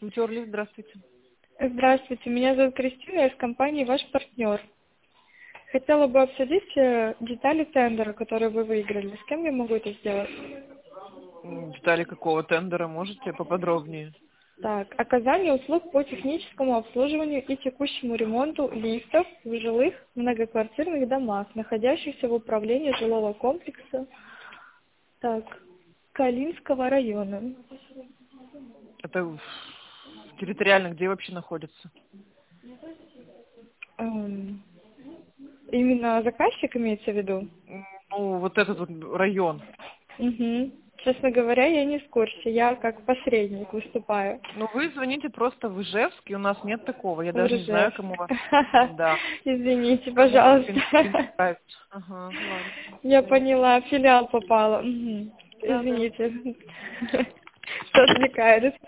Метеорлифт, здравствуйте. Здравствуйте, меня зовут Кристина, я из компании «Ваш партнер». Хотела бы обсудить детали тендера, который вы выиграли. С кем я могу это сделать? Детали какого тендера, можете поподробнее? Так, оказание услуг по техническому обслуживанию и текущему ремонту лифтов в жилых многоквартирных домах, находящихся в управлении жилого комплекса, так, Калининского района. Это территориально где вообще находится? Эм, Именно заказчик имеется в виду? Ну, вот этот вот район. Угу. Честно говоря, я не в курсе, я как посредник выступаю. Ну, вы звоните просто в Ижевск, и у нас нет такого. Я В даже не знаю, Ржев. кому вас... Да. Извините, Кому вас пожалуйста. принципиально. Ага, ладно. Я поняла, в филиал попала. Мгм. Да, да. Извините, что отвлекаю.